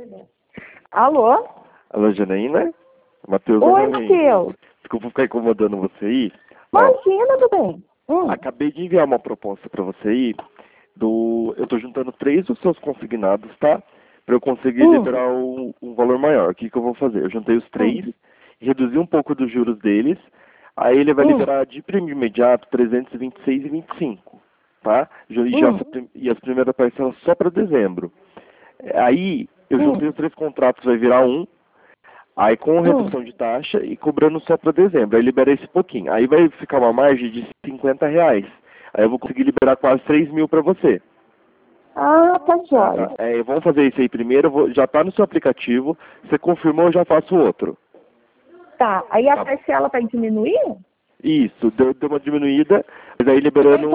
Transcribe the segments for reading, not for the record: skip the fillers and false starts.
Alô? Alô, Janaína? Matheus Oi, novamente. Matheus. Desculpa ficar incomodando você aí. Ó, Imagina, tudo bem. acabei de enviar uma proposta para você aí. Eu tô juntando 3 dos seus consignados, tá? Para eu conseguir liberar um valor maior. O que que eu vou fazer? Eu juntei os 3, reduzi um pouco dos juros deles. Aí ele vai liberar de primeiro imediato 326 e 25, tá? E as primeiras parcelas só para dezembro. Aí eu juntei os 3 contratos, vai virar um. Aí com redução de taxa e cobrando só para dezembro. Aí libera esse pouquinho. Aí vai ficar uma margem de R$ 50. Aí eu vou conseguir liberar quase 3 mil para você. Ah, tá jóia. Vamos fazer isso aí primeiro. Já está no seu aplicativo. Você confirmou, eu já faço outro. Tá, aí a parcela vai diminuir? Isso, deu uma diminuída, mas aí liberando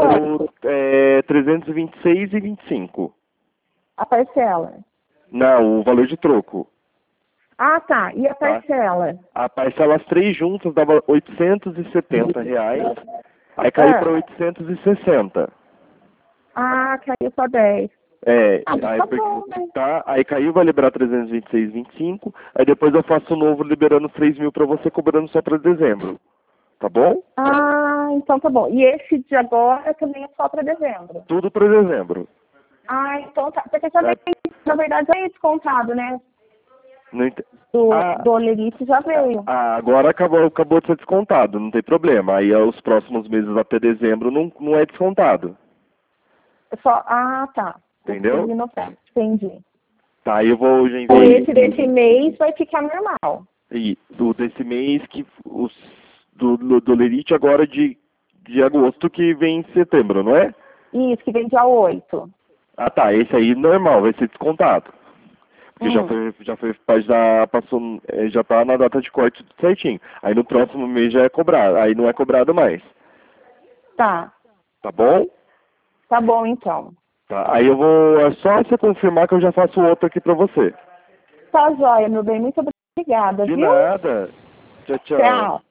326 e 25. A parcela. Não, o valor de troco. Ah, tá. E a parcela? A parcela, as 3 juntas, dava R$ 870. Aí caiu para 860. Ah, caiu só 10. Aí, Tá bom, né? aí caiu, vai liberar 326,25. Aí depois eu faço o novo liberando 3 mil para você, cobrando só para dezembro. Tá bom? Ah, então tá bom. E esse de agora também é só para dezembro? Tudo para dezembro. Ah, então tá. Porque já veio, na verdade, já veio descontado, né? Não ent... Do Olerite já veio. Agora acabou de ser descontado, não tem problema. Aí os próximos meses até dezembro não é descontado. Tá. Entendeu? Entendi. Tá, aí eu vou já Com enviar. esse desse mês vai ficar normal. E desse mês do Lerite agora de agosto que vem em setembro, não é? Isso, que vem dia 8. Ah tá, esse aí normal, vai ser descontado. Porque já passou, já tá na data de corte tudo certinho. Aí no próximo mês já é cobrado, aí não é cobrado mais. Tá. Tá bom? Tá bom, então. Tá, aí é só você confirmar que eu já faço outro aqui pra você. Tá jóia, meu bem. Muito obrigada, De viu? nada. Tchau, tchau. Tchau.